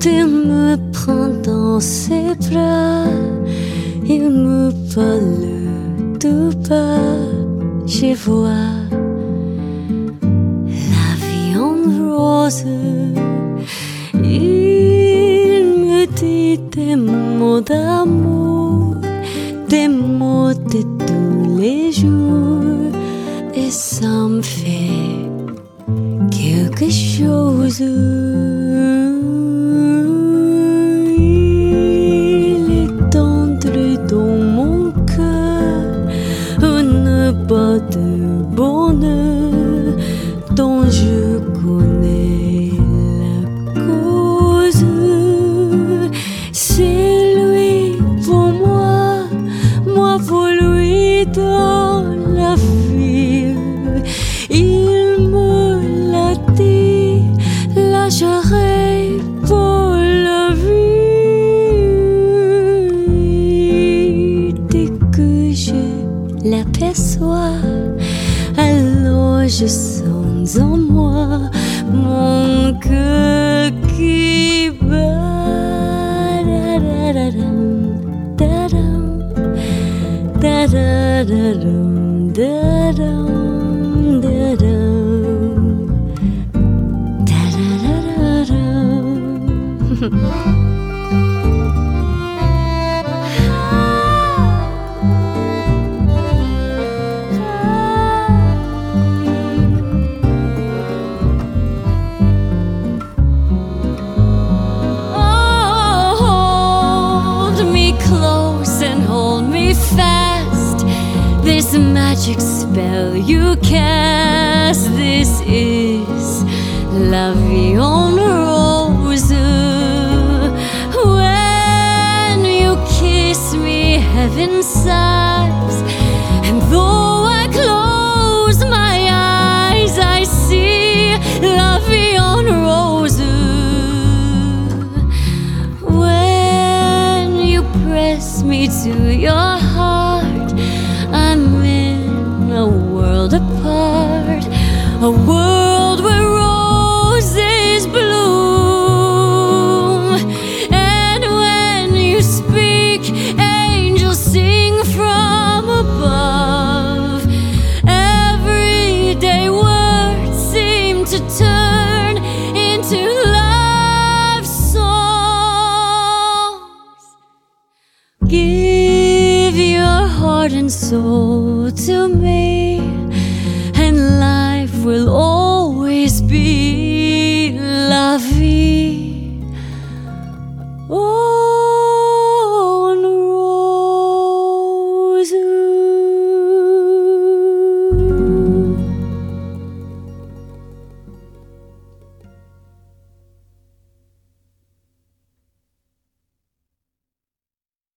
il me prend dans ses bras, il me parle tout bas, je vois la vie en rose. Il me dit des mots d'amour, des mots de tous les jours, et ça me fait quelque chose. Il est tendre dans mon cœur, une botte de bonheur dont je connais la cause. C'est lui pour moi, moi pour lui dans la vie. Il me l'a dit, là j'aurai pour la vie. Dès que je l'aperçois, alors je sens en moi mon cœur qui bat. Da-da-da-dum, da-dum, da-da-da-dum, da-dum, da-dum, da-da-da-da-dum. Fast, this magic spell you cast. This is la vie en rose. When you kiss me, heaven sighs, and though I close my eyes, I see la vie en rose. When you press me to your heart, I'm in a world apart, a world where roses bloom. And when you speak, angels sing from above. Everyday words seem to turn into love songs. Give your heart and soul to me, and life will always be la vie. Oh.